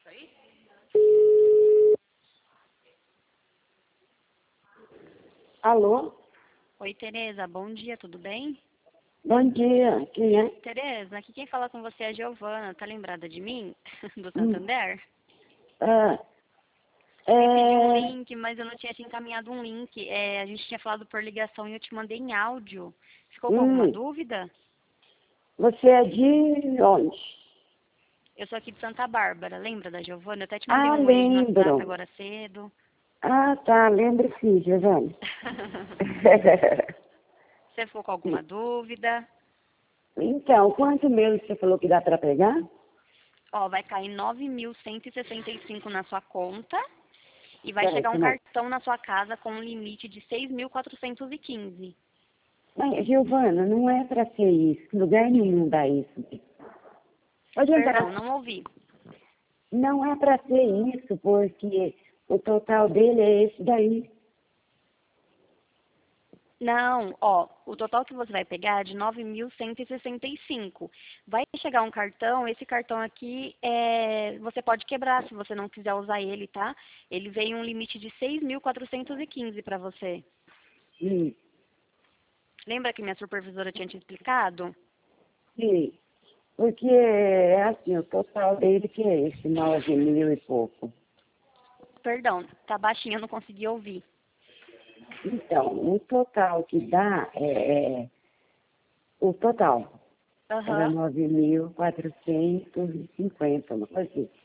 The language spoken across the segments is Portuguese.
Alô? Oi, Tereza, bom dia, tudo bem? Bom dia, quem é? Tereza, aqui quem fala com você é a Giovana, tá lembrada de mim? Do Hum. Santander? Ah, Você me pediu um é... link, mas eu não tinha te encaminhado um link. A gente tinha falado por ligação e eu te mandei em áudio. Ficou com alguma dúvida? Você é de onde? Eu sou aqui de Santa Bárbara, lembra da Giovana? Eu até te mandei um oi no WhatsApp Lembro. agora cedo. Ah, tá, lembro sim, Giovanni. Você ficou com alguma dúvida? Então, quanto mesmo você falou que dá para pegar? Ó, vai cair 9.165 na sua conta e vai chegar Certo, um mas... cartão na sua casa com um limite de 6.415. Mas, Giovana, não é para ser isso. Lugar nenhum dá isso. Pode Perdão, entrar. não ouvi. Não é para ser isso, porque o total dele é esse daí. Não, ó, o total que você vai pegar é de 9.165. Vai chegar um cartão, esse cartão aqui você pode quebrar se você não quiser usar ele, tá? Ele vem um limite de 6.415 para você. Sim, Lembra que minha supervisora tinha te explicado? sim. Porque é assim, o total dele que é esse, 9.000 e pouco. Perdão, tá baixinho, eu não consegui ouvir. Então, o total que dá o total era Aham. 9.450, uma coisa assim.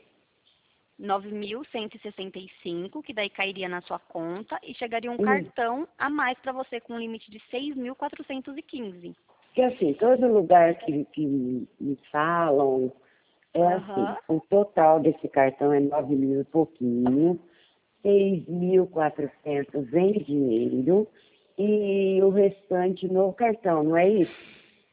9.165, que daí cairia na sua conta e chegaria um Hum. cartão a mais para você com um limite de 6.415. Porque assim, todo lugar que me falam é assim, Aham. o total desse cartão é 9.000 e pouquinho, 6.400 em dinheiro e o restante no cartão, não é isso?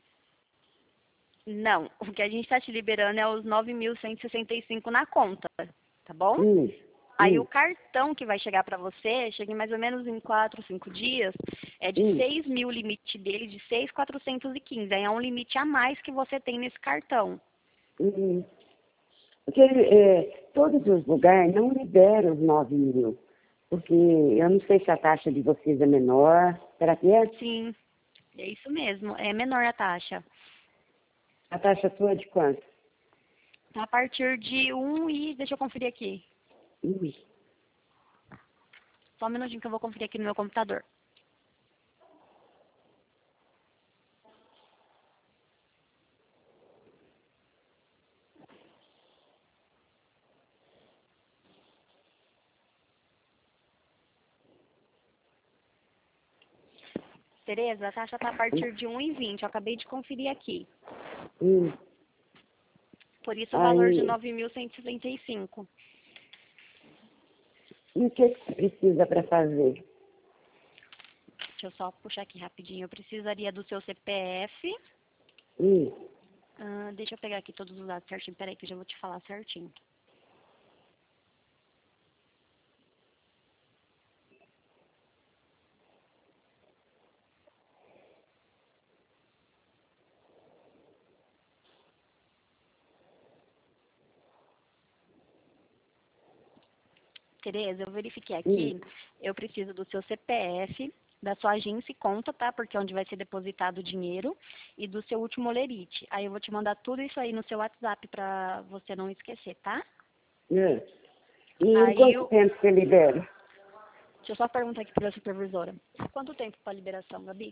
Não, o que a gente está te liberando é os 9.165 na conta, tá bom? Hum, Aí o hum, cartão que vai chegar para você, chega em mais ou menos em 4, 5 dias, é de hum, 6.000 o limite dele, de 6.415. Aí é um limite a mais que você tem nesse cartão. hum. Porque todos os lugares não liberam os 9.000, porque eu não sei se a taxa de vocês é menor, será que é? Sim, é isso mesmo, é menor a taxa. A taxa sua é de quanto? Tá a partir de deixa eu conferir aqui. Ui. Só um minutinho que eu vou conferir aqui no meu computador. Tereza, a taxa tá a partir de 1,20. Eu acabei de conferir aqui. Hum. Por isso o valor de Aí, 9.165. e o que você precisa para fazer? Deixa eu só puxar aqui rapidinho. Eu precisaria do seu CPF. Hum. Deixa eu pegar aqui todos os dados certinho. Peraí que eu já vou te falar certinho. Tereza, eu verifiquei Hum. aqui. Eu preciso do seu CPF, da sua agência e conta, tá? Porque é onde vai ser depositado o dinheiro. E do seu último olerite. Aí eu vou te mandar tudo isso aí no seu WhatsApp pra você não esquecer, tá? É. E em Aí, quanto tempo você libera? deixa eu só perguntar aqui para a supervisora. Quanto tempo para liberação, Gabi?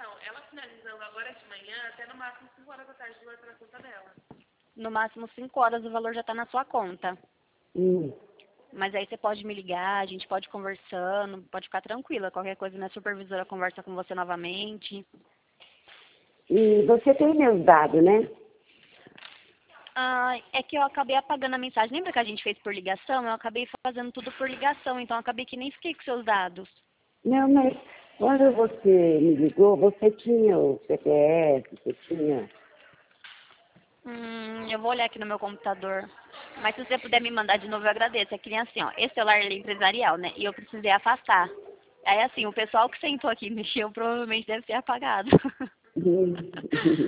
No máximo 5 horas o valor já está na sua conta. Hum. Mas aí você pode me ligar, a gente pode ir conversando, pode ficar tranquila. Qualquer coisa, minha supervisora conversa com você novamente. E você tem meus dados, né? É que eu acabei apagando a mensagem. Lembra que a gente fez por ligação? Eu acabei fazendo tudo por ligação, então eu acabei que nem fiquei com seus dados. Não, mas quando você me ligou, você tinha o CPF, você tinha... Eu vou olhar aqui no meu computador. Mas se você puder me mandar de novo, eu agradeço. É que nem assim, ó, esse celular ele é empresarial, né? E eu precisei afastar. Aí assim, o pessoal que sentou aqui e mexeu provavelmente deve ter apagado.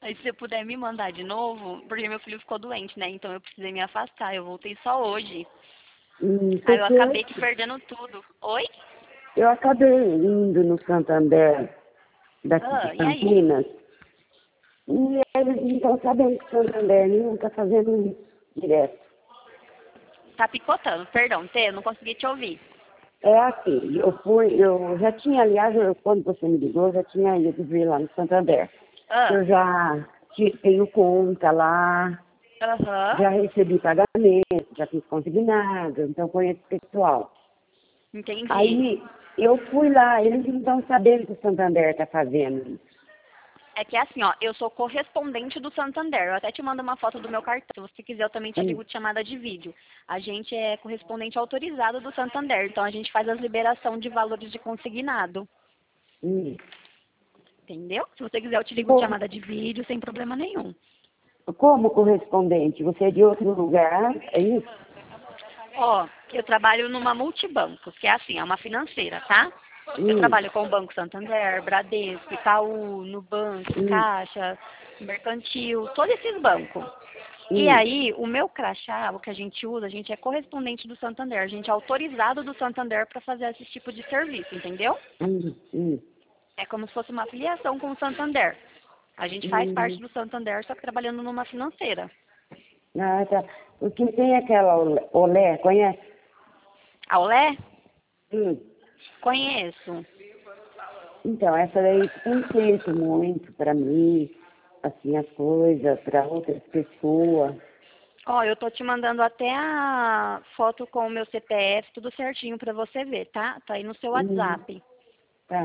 Aí se você puder me mandar de novo, porque meu filho ficou doente, né? Então eu precisei me afastar. Eu voltei só hoje. Aí eu Porque acabei que perdendo tudo. Oi? eu acabei indo no Santander daqui de E aí? Campinas e eles não estão sabendo que o Santander não está fazendo isso direto. Tá picotando, perdão, Tê, eu não consegui te ouvir. É assim, eu já tinha, aliás, quando você me ligou, eu já tinha ido ver lá no Santander. Ah, Eu já tenho conta lá, aham, já recebi pagamento, já fiz consignado, então conheço o pessoal. entendi. Aí eu fui lá, eles não estão sabendo que o Santander está fazendo isso. É que é assim, ó, eu sou correspondente do Santander. Eu até te mando uma foto do meu cartão. Se você quiser, eu também te Hum, ligo de chamada de vídeo. A gente é correspondente autorizado do Santander, então a gente faz as liberação de valores de consignado. hum. Entendeu? Se você quiser, eu te ligo de Co- chamada de vídeo sem problema nenhum. Como correspondente? Você é de outro lugar? É isso? Ó, eu trabalho numa multibanco, que é assim, é uma financeira, tá? Eu Hum, trabalho com o Banco Santander, Bradesco, Itaú, Nubank, hum, Caixa, Mercantil, todos esses bancos. E hum, aí, o meu crachá, o que a gente usa, a gente é correspondente do Santander, a gente é autorizado do Santander para fazer esse tipo de serviço, entendeu? hum. É como se fosse uma afiliação com o Santander. A gente faz parte Hum. do Santander, só que trabalhando numa financeira. Ah, tá. Porque tem aquela olé, conhece? A Olé? Hum. Conheço. Então, essa daí tem feito muito para mim, assim, as coisas, para outras pessoas. Ó, eu tô te mandando até a foto com o meu CPF, tudo certinho pra você ver, tá? Tá aí no seu WhatsApp. Tá.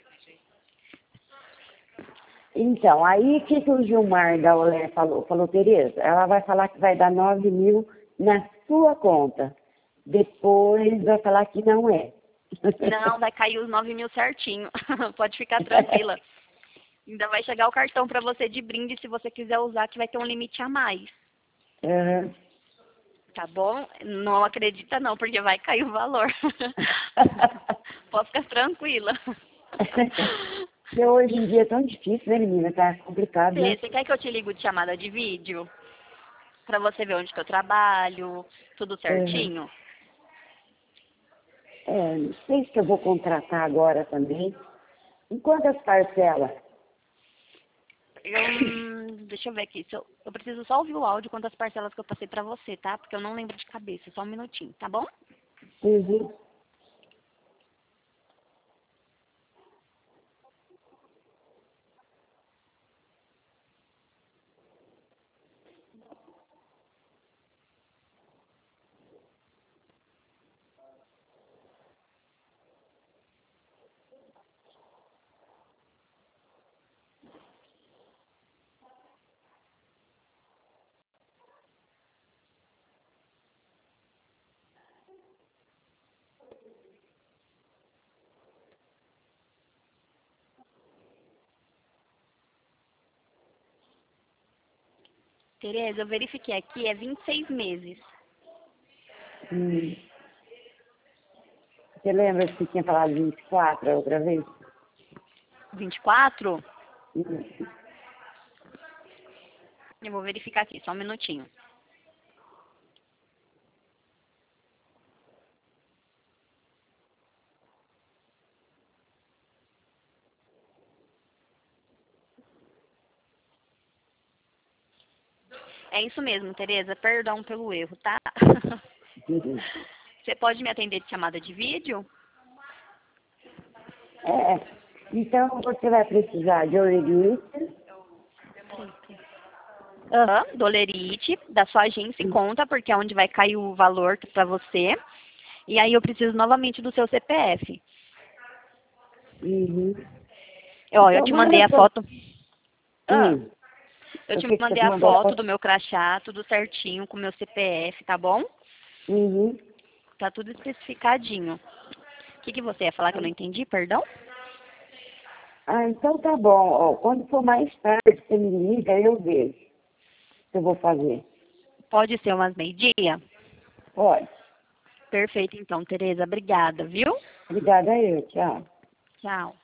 Então, aí o que, que o Gilmar da Olé falou? Falou, Tereza, ela vai falar que vai dar 9 mil na sua conta. Depois vai falar que não é. Não, vai cair os 9 mil certinho. Pode ficar tranquila. Ainda vai chegar o cartão pra você de brinde se você quiser usar, que vai ter um limite a mais. Aham. Tá bom? Não acredita não, porque vai cair o valor. Pode ficar tranquila. Porque hoje em dia é tão difícil, né, menina? Tá complicado, né? Você quer que eu te ligo de chamada de vídeo? Pra você ver onde que eu trabalho, tudo Aham. certinho? É, não sei se eu vou contratar agora também. Em quantas parcelas? Deixa eu ver aqui. Eu preciso só ouvir o áudio quantas parcelas que eu passei pra você, tá? Porque eu não lembro de cabeça. Só um minutinho, tá bom? Uhum. Tereza, eu verifiquei aqui, é 26 meses. Hum. Você lembra que você tinha falado 24 a outra vez? 24? Hum. Eu vou verificar aqui, só um minutinho. É isso mesmo, Tereza. Perdão pelo erro, tá? Uhum. Você pode me atender de chamada de vídeo? É, então você vai precisar de orelhita. Aham, dolerite, da sua agência e conta, porque é onde vai cair o valor pra você. E aí eu preciso novamente do seu CPF. Uhum. Ó, eu Então te mandei manda a pra... foto. Ah, eu Eu te sei que você mandei a mandou a foto do foto. meu crachá, tudo certinho, com o meu CPF, tá bom? Uhum. Tá tudo especificadinho. O que você ia falar que eu não entendi, perdão? Ah, então tá bom. Ó, quando for mais tarde, você me liga, eu vejo o que eu vou fazer. Pode ser umas meio-dia? Pode. Perfeito, então, Tereza. Obrigada, viu? Obrigada eu. Tchau. Tchau.